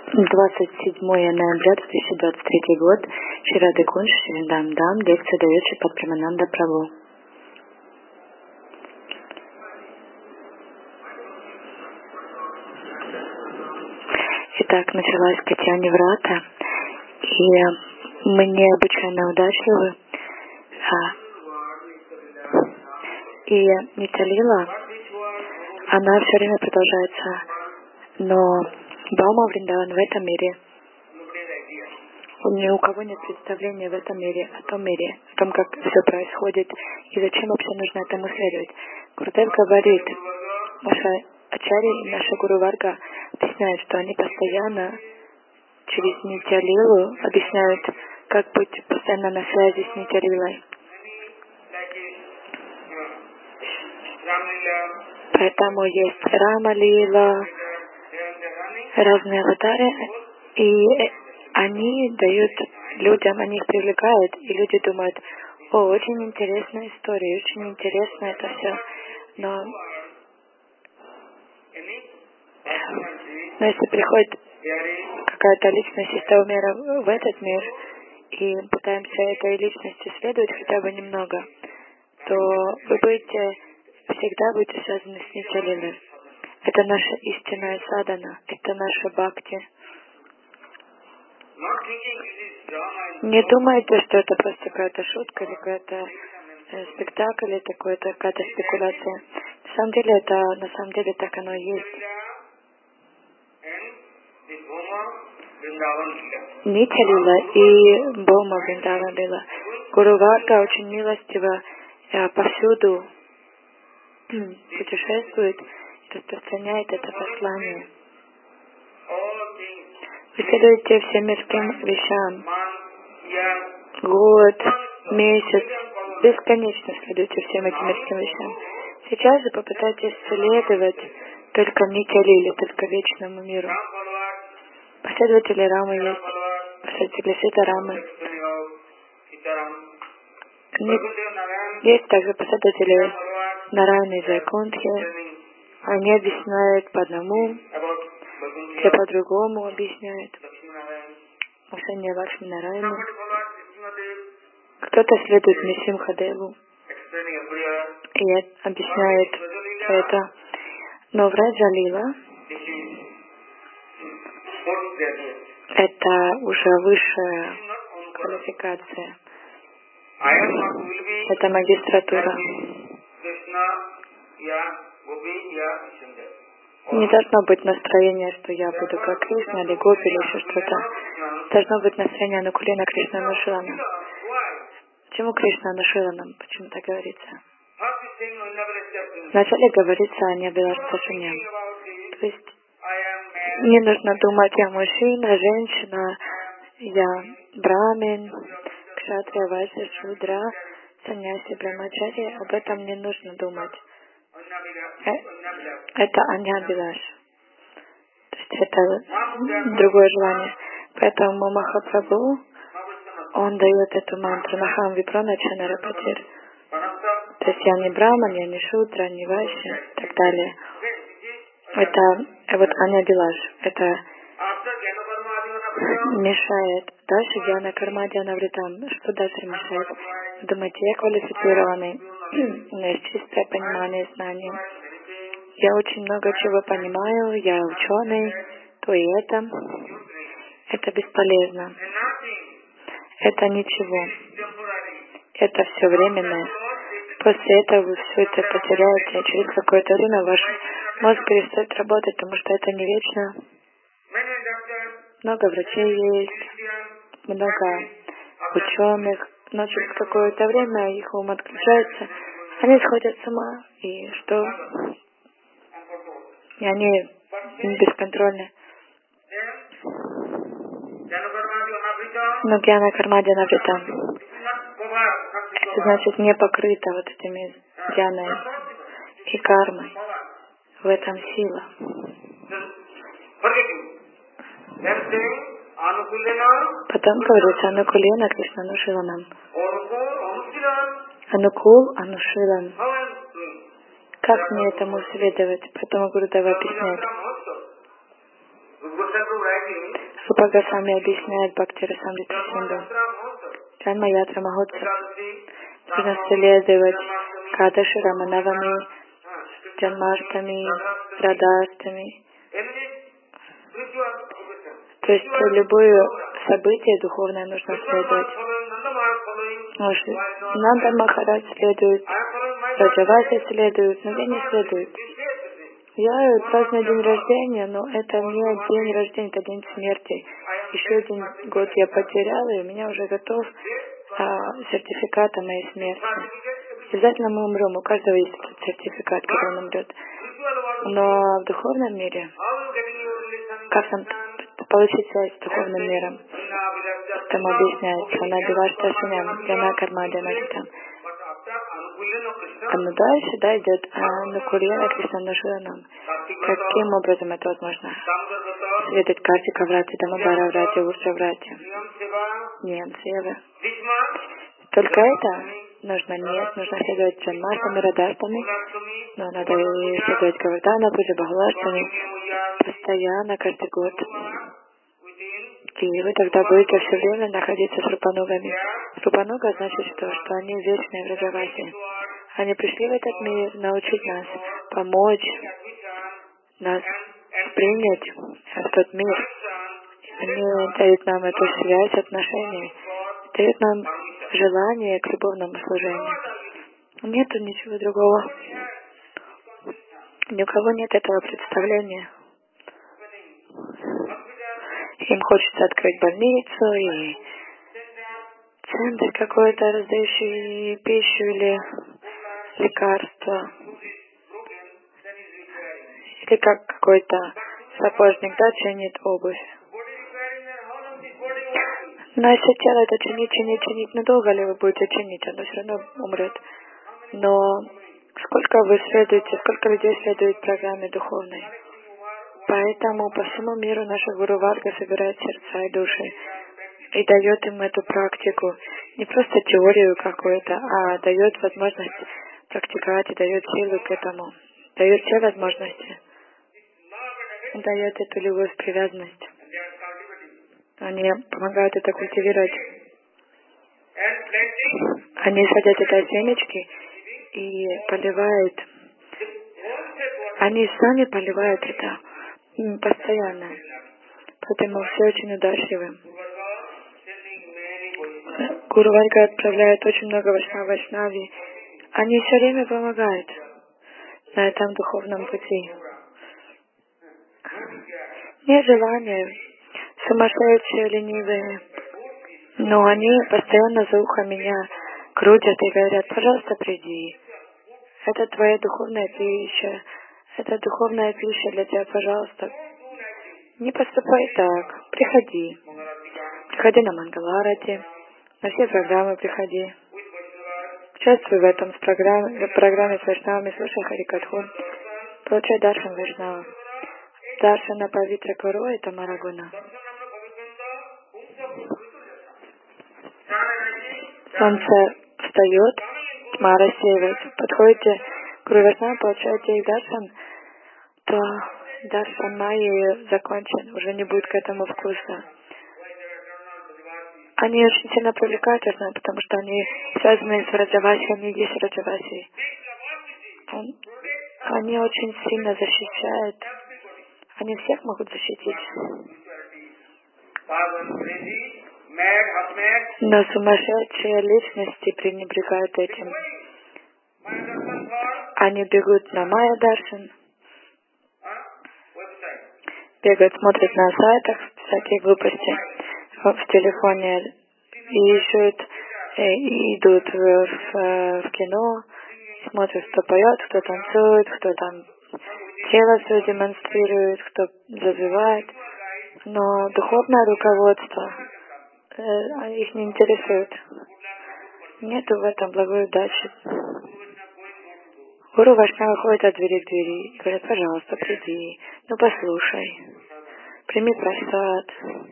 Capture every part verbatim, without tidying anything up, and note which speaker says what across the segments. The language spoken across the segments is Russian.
Speaker 1: двадцать седьмое ноября две тысячи двадцать третий год. Шри Радхакунж, Шри Дамдам. Лекция дает Шрипад Премананда Прабху. Итак, началась Катьяни Врата, и мы необычайно удачливы. И Нитья Лила, она все время продолжается, но Бхаума Вриндаван в этом мире, ни у кого нет представления в этом мире, о том мире, о том, как все происходит и зачем вообще нужно этому следовать. Гурудев говорит, наша Ачарья и наша Гуру Варга объясняют, что они постоянно через Нитья Лилу объясняют, как быть постоянно на связи с Нитья Лилой. Поэтому есть Рама Лила, разные аватары, и они дают людям, они их привлекают, и люди думают: о, очень интересная история, очень интересно это все. Но, но если приходит какая-то личность из того мира в этот мир, и пытаемся этой личности следовать хотя бы немного, то вы будете, всегда будете связаны с Нитья Лилой. Это наша истинная садхана, это наша бхакти. Не думайте, что это просто какая-то шутка или какая-то э, спектакль, или какая-то, какая-то спекуляция. На самом деле это, на самом деле так оно и есть. Нитья Лила и Бхаума Вриндаван Лила. Гуру Варга очень милостиво э, повсюду путешествует, распространяет это послание. Вы следуете всем мирским вещам. Год, месяц, бесконечно следуете всем этим мирским вещам. Сейчас же попытайтесь следовать только Нитья Лиле, только вечному миру. Последователи Рамы есть, последователи Сита Рамы. Есть также последователи Нараяны и Вайкунтхи. Они объясняют по одному, те по-другому объясняют. Учение Лакшми Нараяны. Кто-то следует Нрисимхадеву и объясняет это. Но Враджа Лила — это уже высшая квалификация. Это магистратура. Не должно быть настроения, что я буду как Кришна или Гопи или еще что-то. Должно быть настроение Анукулина Кришна Анушилана. Почему Кришна Анушиланам? Почему так говорится? Вначале говорится о необилашцашине. То есть не нужно думать: я мужчина, женщина, я брамин, кшатрия, вайшя, шудра, саньяси, брамачари. Об этом не нужно думать. Это аньябилаш. То есть это другое желание. Поэтому Махапрабху, он дает эту мантру Нахам Випрона Чанарапатир. То есть я не браман, я не шудра, не вайшя и так далее. Это вот аньябилаш. Это мешает. Дальше Дьяна Карма, Дьяна Вритам. Что дальше мешает? Думаете, я квалифицированный, у меня есть чистое понимание, знание. Я очень много чего понимаю, я ученый, то и это. Это бесполезно. Это ничего. Это все временное. После этого вы все это потеряете. Через какое-то время ваш мозг перестает работать, потому что это не вечно. Много врачей есть, много ученых, но через какое-то время их ум отключается, они сходят с ума, и что? И они бесконтрольны. Но Гьяна Карма Дьяна Врита. Это значит не покрыто вот этими дьяной и кармой. В этом сила. Потом говорится Анукулена Кришна Анушиланам. Анукул Анушилан. Как мне этому следовать? Поэтому Гурудева объясняет. Рупа Госвами объясняет Бхакти Расамрита Синду. Джанма Ятра Махотсав нужно следовать Кадаши, Раманавами, Джанмаштами, Радастами. То есть любое событие духовное нужно следовать. Может, Нанда Махарадж следует, Раджаваси следует, но я не следует. Я праздную день рождения, но это не день рождения, это день смерти. Еще один год я потеряла, и у меня уже готов а, сертификат о моей смерти. Обязательно мы умрем, у каждого есть этот сертификат, когда он умрет. Но в духовном мире, как нам получить связь с духовным миром? Там объясняется, она бивашта шиням, яна карма дянадитам. А ну дальше, да, идет Анукурьяна Кришнанушуранам. Каким образом это возможно? Следует Картика Врати, Дамабара Врати, Урша Врати. Ниям Севы. Только это нужно? Нет, нужно следовать Джанмаштами, Радастами, но надо и следовать Гавардана, Пуджа Бхагаваштами постоянно, каждый год. И вы тогда будете все время находиться с Рупанугами. Рупануга значит что? Что они вечные в Раджавасе. Они пришли в этот мир научить нас, помочь нас принять в тот мир. Они дают нам эту связь, отношения, дают нам желание к любовному служению. Нету ничего другого. Ни у кого нет этого представления. Им хочется открыть больницу и центр какой-то, раздающий пищу или лекарства. Или как какой-то сапожник, да, чинит обувь. Но если тело это чинить, чинить, чинить, ну долго ли вы будете чинить, оно все равно умрет. Но сколько вы следуете, сколько людей следует программе духовной. Поэтому по всему миру наша Гуру Варга собирает сердца и души и дает им эту практику. Не просто теорию какую-то, а дает возможность практиковать и дает силу к этому. Дает все возможности. Дает эту любовь, привязанность. Они помогают это культивировать. Они садят это семечки и поливают. Они сами поливают это постоянно. Поэтому все очень удачливы. Гуру Варга отправляет очень много вайшнав, вайшнави. Они все время помогают на этом духовном пути. Нет желания, сумасшедшие, ленивые. Но они постоянно за ухо меня крутят и говорят: пожалуйста, приди. Это твоя духовная пища. Это духовная пища для тебя, пожалуйста. Не поступай так. Приходи. Приходи на Мангаларати. На все программы приходи. Участвуй в этом с программе, в программе с вайшнавами, слушай Харикатху. Получай даршан вайшнава. Даршана Павитра Кару — это Марагуна. Солнце встает, тьма рассеивается. Подходите к Гуру Вайшнава, получаете их даршан, то даршан майи закончен, уже не будет к этому вкуса. Они очень сильно привлекательны, потому что они связаны с Раджаваси, они есть Раджаваси. Они очень сильно защищают. Они всех могут защитить. Но сумасшедшие личности пренебрегают этим. Они бегут на Майя Даршан, бегают, смотрят на сайтах всякие глупости в телефоне, и ищут, и идут в, в, в кино, смотрят, кто поет, кто танцует, кто там тело свое демонстрирует, кто завивает. Но духовное руководство э, их не интересует. Нету в этом благой удачи. Гуру Вайшнава ходит от двери к двери и говорят: пожалуйста, приди, ну послушай, прими прасад.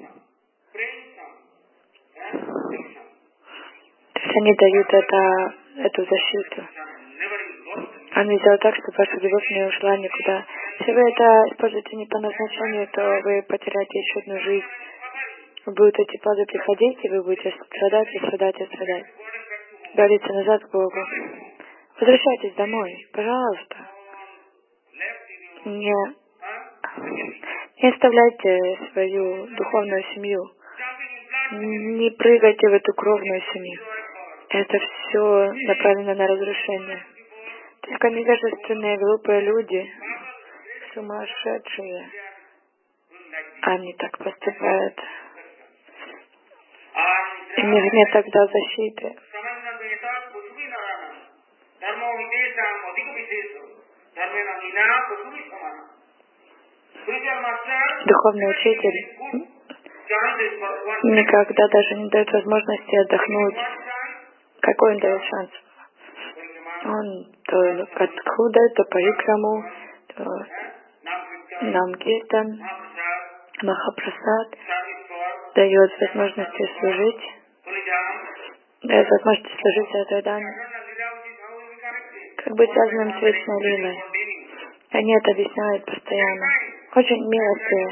Speaker 1: То есть они дают это, эту защиту. Они делают так, чтобы ваша любовь не ушла никуда. Если вы это используете не по назначению, то вы потеряете еще одну жизнь. Будут эти плоды приходить, и вы будете страдать, и страдать, и страдать. Говорите назад к Богу. Возвращайтесь домой, пожалуйста. Не, не оставляйте свою духовную семью. Не прыгайте в эту кровную семью. Это все направлено на разрушение. Только невежественные, глупые люди, сумасшедшие, они так поступают. У них нет тогда защиты. Духовный учитель никогда даже не дает возможности отдохнуть. Какой он дает шанс? Он то откуда, то парикраму, то Намкиртан, Махапрасад, дает возможности служить, дает возможности служить Сатвайдане. Как быть связанным с вечной лилой. Они это объясняют постоянно. Очень милостивые.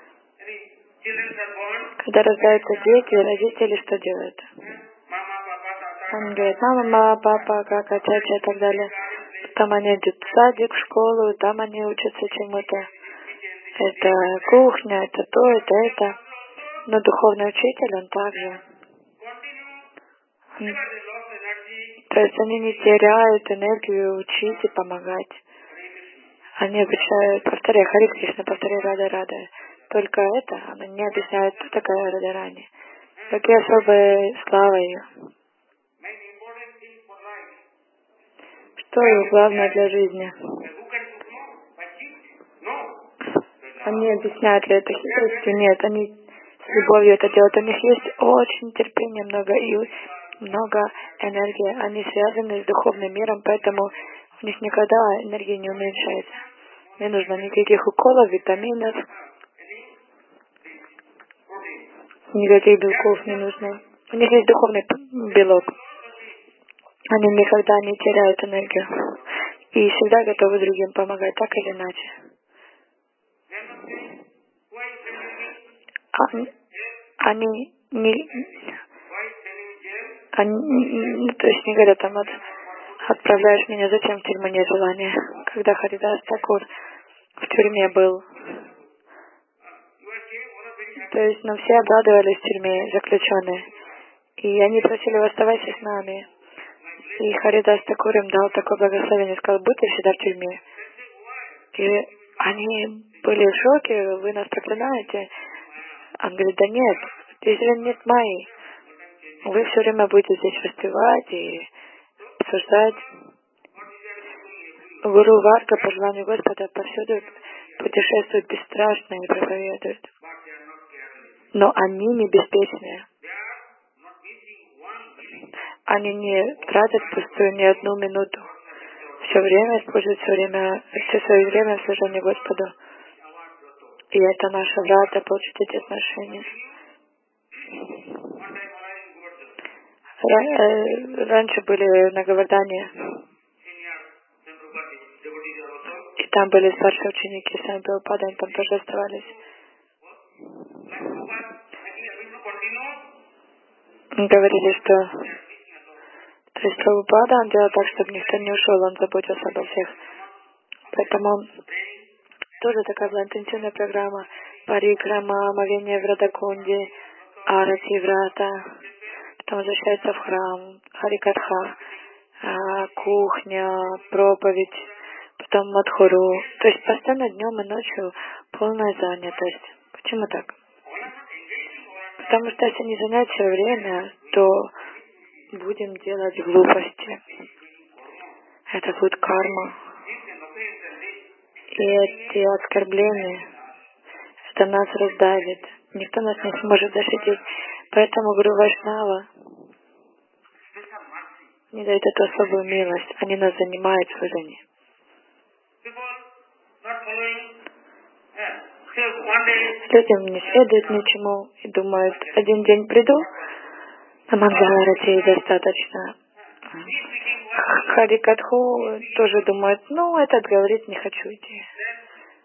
Speaker 1: Когда рождаются дети, родители что делают? Он говорит, мама, мама, папа, кака, чача и так далее. Потом они идут в садик, в школу, там они учатся чему-то. Это кухня, это то, это это. Но духовный учитель, он также. Он, то есть они не теряют энергию учить и помогать. Они обучают, повторяй, Хари Кришна, повторяй Рада Рада. Только это, она не объясняет, что такое Радарани. Какие особые славы ее. Что ее главное для жизни? Они объясняют ли это хитростью? Нет, они с любовью это делают. У них есть очень терпение, много и много энергии. Они связаны с духовным миром, поэтому у них никогда энергия не уменьшается. Не нужно никаких уколов, витаминов, никаких белков не нужно. У них есть духовный белок. Они никогда не теряют энергию. И всегда готовы другим помогать, так или иначе. Они, они не... Они, то есть не говорят там, от, отправляешь меня, зачем в тюрьму, нет желания. Когда Харидас Такур в тюрьме был, то есть, ну, все обрадовались в тюрьме, заключенные. И они просили, оставайся с нами. И Харидас Такур им дал такое благословение, сказал, будьте всегда в тюрьме. И они были в шоке, вы нас проклинаете. Он говорит, да нет, если нет Майи, вы все время будете здесь воспевать и обсуждать. Гуру Варга, по желанию Господа, повсюду путешествует бесстрашно и проповедует. Но они не беспечные. Они не тратят пустую ни одну минуту. Все время используют все время, все свое время в служении Господу. И это наша врата получить эти отношения. Раньше были на Говардане, и там были старшие ученики Свами Прабхупады, они там тоже оставались. Говорили, что то есть Прабхупада, он делал так, чтобы никто не ушел, он заботился обо всех. Поэтому тоже такая была интенсивная программа. Парикрама, омовение в Радакунде, Арати Врата, потом возвращается в храм, Харикатха, кухня, проповедь, потом Мадхуру. То есть постоянно днем и ночью полная занятость. Почему так? Потому что если не занять все время, то будем делать глупости. Это будет карма. И эти оскорбления, это нас раздавит. Никто нас не сможет защитить. Поэтому Гуру Вайшнава не дает эту особую милость. Они нас занимают в служении. Людям не следует ничему и думают, один день приду, на Мангаларати достаточно. Харикатху тоже думает, ну, этот говорит, не хочу идти.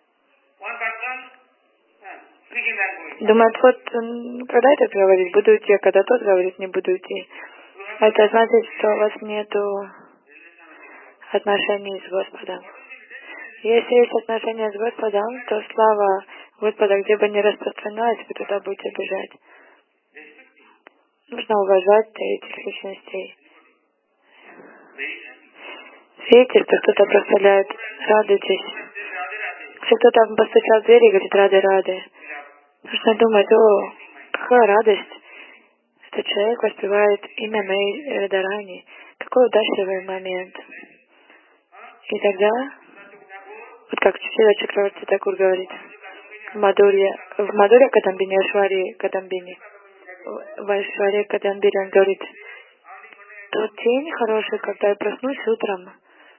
Speaker 1: Думают, вот когда этот говорит, буду идти, а когда тот говорит, не буду идти. Это значит, что у вас нету отношений с Господом. Если есть отношения с Господом, то слава Господа, где бы ни распространялась, вы туда будете бежать. Нужно уважать этих личностей. Видите, что кто-то проставляет, радуйтесь. Если кто-то постучал в дверь и говорит рады-рады, нужно думать, о, какая радость, что человек воспевает имя моей Радарани. Какой удачливый момент. И тогда, вот как Чичила Чакраварти Такур говорит, в Мадурье, в Мадурье Кадамбине, Ашвари Кадамбине, в Ашвари Кадамбине он говорит, тот день хороший, когда я проснусь утром,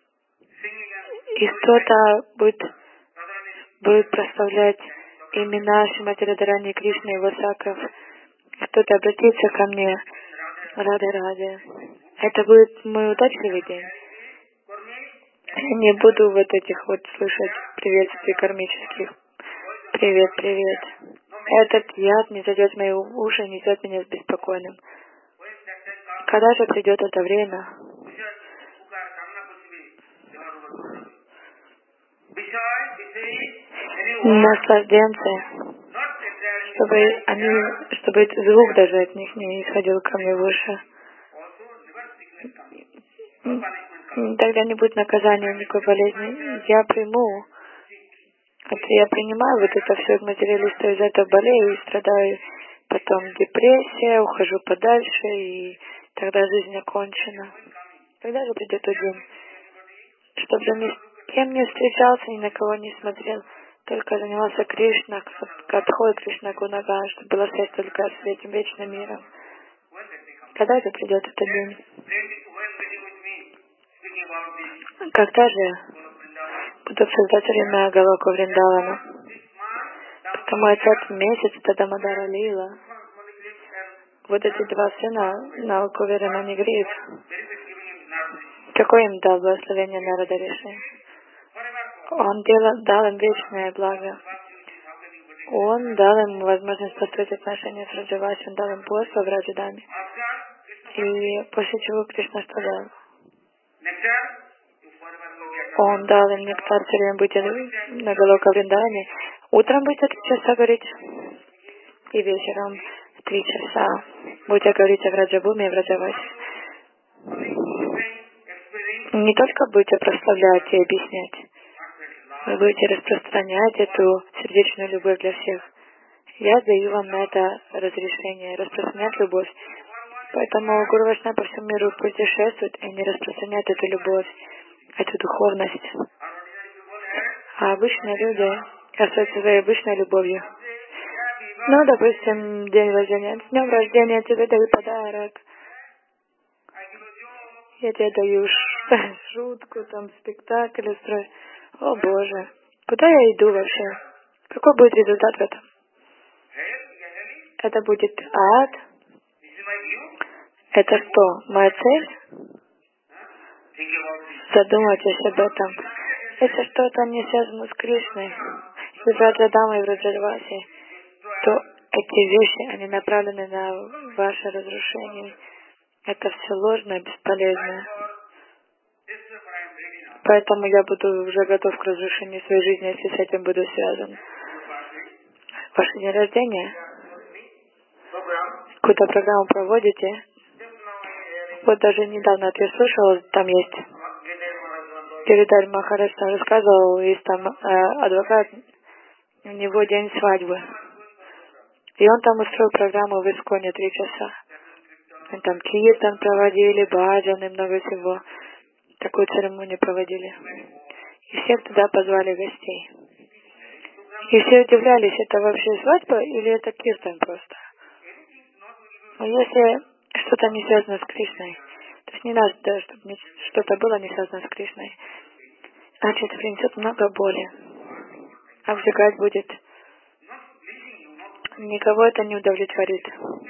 Speaker 1: и кто-то будет, будет прославлять имена Шримати Радарани Кришны и Васаков, кто-то обратится ко мне, Рады-Рады. Это будет мой удачливый день. Я не буду вот этих вот слышать приветствий кармических. Привет, привет. Этот яд не зайдет в мои уши, не сделает меня беспокойным. Когда же придет это время? Наслажденцы, чтобы они, чтобы звук даже от них не исходил ко мне выше. Тогда не будет наказания, никакой болезни. Я приму, это я принимаю вот это все материалисту, из этого болею и страдаю. Потом депрессия, ухожу подальше, и тогда жизнь окончена. Когда же придет тот день? Чтобы ни с кем не встречался, ни на кого не смотрел, только занимался Кришна, Катхой Кришна Гунага, чтобы была связь только с этим вечным миром. Когда же придет этот день? Когда же буду создателем Галока Вриндавана? Потому этот месяц это Дамодара Лила. Вот эти два сына Налкувера Манигрив. Какое им дал благословение Нарада Риши? Он делал, дал им вечное благо. Он дал им возможность построить отношения с Раджаваси, он дал им пост в Раджадаме. И после чего Кришна что дал? Он дал им нектар, все время будете на Галока Вриндаване. Утром будете три часа говорить, и вечером три часа будете говорить о Враджабуме и Враджавасе. Не только будете прославлять и объяснять, вы будете распространять эту сердечную любовь для всех. Я даю вам на это разрешение, распространять любовь. Поэтому Гуру Вайшнава по всему миру путешествует, и они распространяют эту любовь, эту духовность. А обычные люди остаются своей обычной любовью. Ну, допустим, день рождения. С днем рождения я тебе даю подарок. Я тебе даю шутку, там, спектакль устрою. О, Боже, куда я иду вообще? Какой будет результат в этом? Это будет ад? Это что, моя цель? Задумайтесь об этом. Если что-то не связано с Кришной, и Враджадамой, и Враджаваси, то эти вещи, они направлены на ваше разрушение. Это все ложно и бесполезно. Поэтому я буду уже готов к разрушению своей жизни, если с этим буду связан. Ваше день рождения, какую-то программу проводите. Вот даже недавно я слушала, там есть Гиридхар Махарадж там рассказывал, есть там э, адвокат, у него день свадьбы. И он там устроил программу в Исконе три часа. И там киртан проводили, баджан и много всего. Такую церемонию проводили. И всех туда позвали гостей. И все удивлялись, это вообще свадьба или это киртан просто? Но если что-то не связано с Кришной, то есть не надо, да, чтобы что-то было не связано с Кришной, значит, это принесет много боли. Обжигать будет. Никого это не удовлетворит.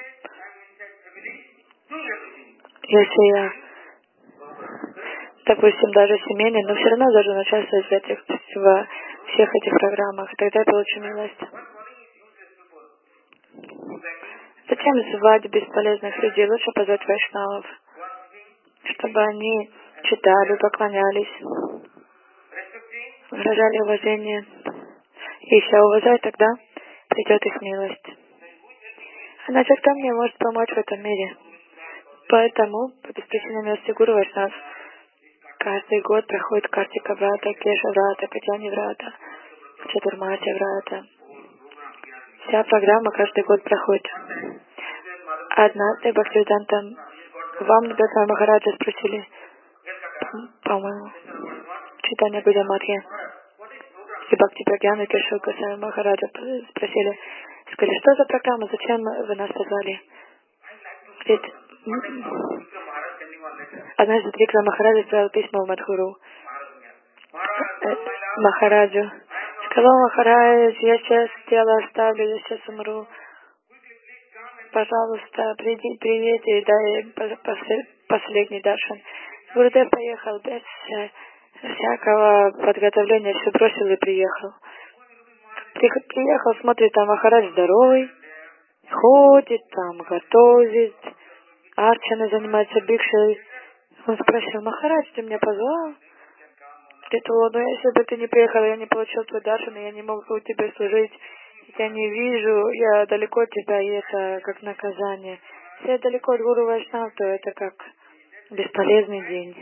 Speaker 1: Если я, допустим, даже семейный, но все равно должен участвовать в этих, в всех этих программах, тогда я получу милость. Зачем звать бесполезных людей? Лучше позвать вайшнавов, чтобы они читали, поклонялись, выражали уважение. И если я уважаю, тогда придет их милость. Иначе кто мне может помочь в этом мире? Поэтому, по беспричинной милости Гуру Вайшнав, каждый год проходит Картика Врата, Кеша Врата, Катяни Врата, Чатурмати Врата. Вся программа каждый год проходит. Однажды Бхактивиданта вам, Небесного Махараджа, спросили, по-моему, читание Гудаматхи, и Бхакти Прагьяна Кешава Госвами Махараджа спросили, сказали, что за программа, зачем вы нас позвали? Говорит, однажды Трикла Махараджа отправил письмо в Мадхуру Махараджу. Сказал: Махарадж, я сейчас тело оставлю, я сейчас умру. Пожалуйста, приди, привет и дай последний даршан. Гурудев поехал без всякого подготовления, все бросил и приехал. Приехал, смотрит, там Махарадж здоровый, ходит там, готовит, арчаной занимается бикшей. Он спросил: Махарадж, ты меня позвал? Говорит: о, ну если бы ты не приехал, я не получил твой даршан, я не мог бы тебе служить. Я не вижу, я далеко от тебя, и это как наказание. Если я далеко от Гуру Вайшнав, то это как бесполезный день.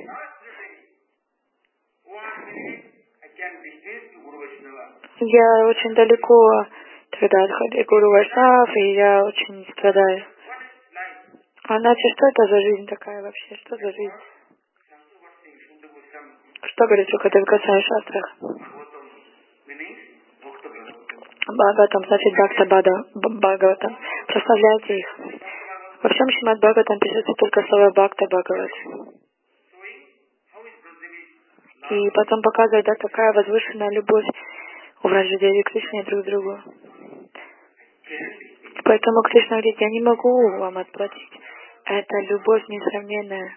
Speaker 1: Я очень далеко тогда от Гуру Вайшнав, и я очень страдаю. А иначе что это за жизнь такая вообще? Что за жизнь? Что говорит Шукадев Госвами в шастрах? Бхагаватам, значит Бхакта Бхагаватам. Прославляйте их. Во всем Шримад Бхагаватам пишется только слово Бхакта Бхагават. И потом показывает, да, какая возвышенная любовь у Враджадеви и Кришны друг к другу. Поэтому Кришна говорит: я не могу вам отплатить. Это любовь несравненная.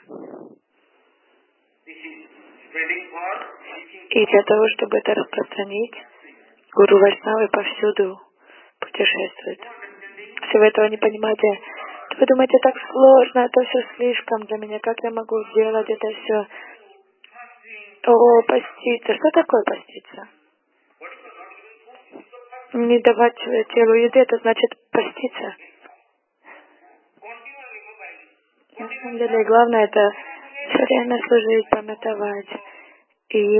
Speaker 1: И для того, чтобы это распространить, Гуру Вайшнавы повсюду путешествуют. Если вы этого не понимаете, то вы думаете, так сложно, это все слишком для меня, как я могу делать это все? О, поститься. Что такое поститься? Не давать телу еды, это значит поститься. На самом деле, главное это все время служить, памятовать. И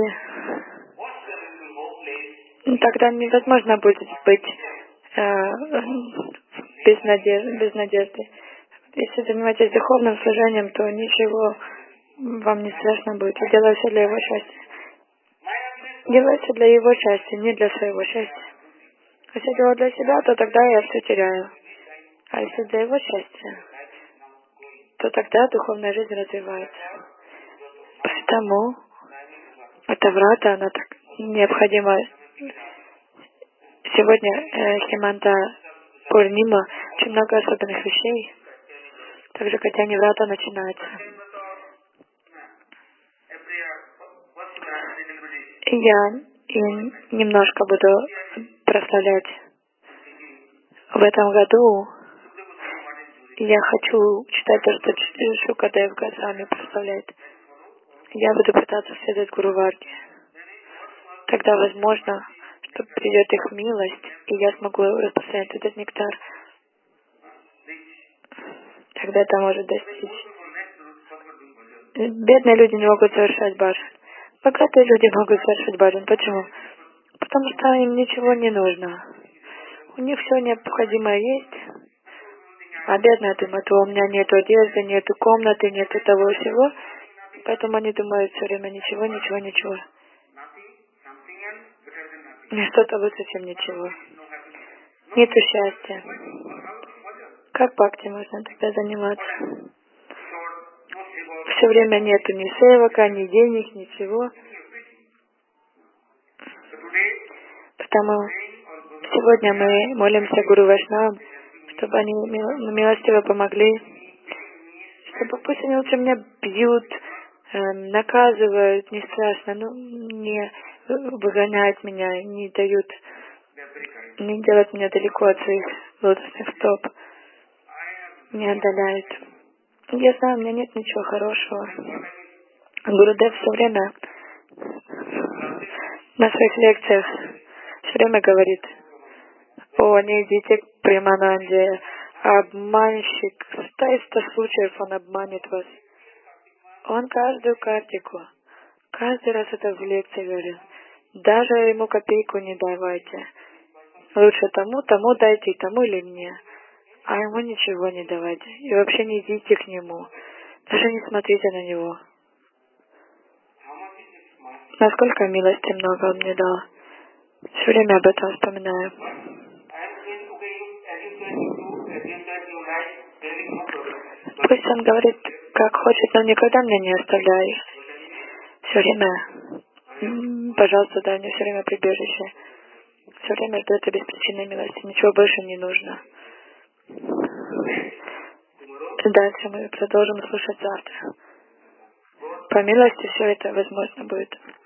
Speaker 1: тогда невозможно будет быть э, без, надежды, без надежды. Если занимаетесь духовным служением, то ничего вам не страшно будет. И делай все для его счастья. Делай все для его счастья, не для своего счастья. Если я делаю для себя, то тогда я все теряю. А если для его счастья, то тогда духовная жизнь развивается. Поэтому эта врата, она так необходима. Сегодня э, Хеманта Пурнима, очень много особенных вещей. Также Катяни Врата начинается. И я им немножко буду прославлять. В этом году я хочу читать то, что Шукадев Госвами прославляет. Я буду пытаться следовать Гуру Варге. Тогда, возможно, что придет их милость, и я смогу распространять этот нектар. Тогда это может достичь. Бедные люди не могут совершать баджан. Богатые люди могут совершать баджан. Почему? Потому что им ничего не нужно. У них все необходимое есть. А бедные думают: у меня нет одежды, нет комнаты, нет того всего. Поэтому они думают все время: ничего, ничего, ничего. И что-то лучше, чем ничего. Нету счастья. Как бхакти можно тогда заниматься? Все время нету ни севака, ни денег, ничего. Потому сегодня мы молимся Гуру Вайшнавам, чтобы они милостиво помогли, чтобы пусть они лучше меня бьют, наказывают, не страшно, но не выгоняют меня, не дают, не делают меня далеко от своих лотосных стоп. не отдаляет. Я знаю, у меня нет ничего хорошего. Гурудев все время на своих лекциях все время говорит: о, не идите к Премананде, обманщик, сто из ста случаев он обманет вас. Он каждую картику, каждый раз это в лекции говорил. Даже ему копейку не давайте. Лучше тому, тому дайте, и тому или мне. А ему ничего не давайте. И вообще не идите к нему. Даже не смотрите на него. Насколько милости много он мне дал. Все время об этом вспоминаю. Пусть он говорит, как хочет, но никогда меня не оставляй. Все время, пожалуйста, дай мне все время прибежище. Все время жду этой беспричинной милости. Ничего больше не нужно. Дальше мы продолжим слушать завтра. По милости все это возможно будет.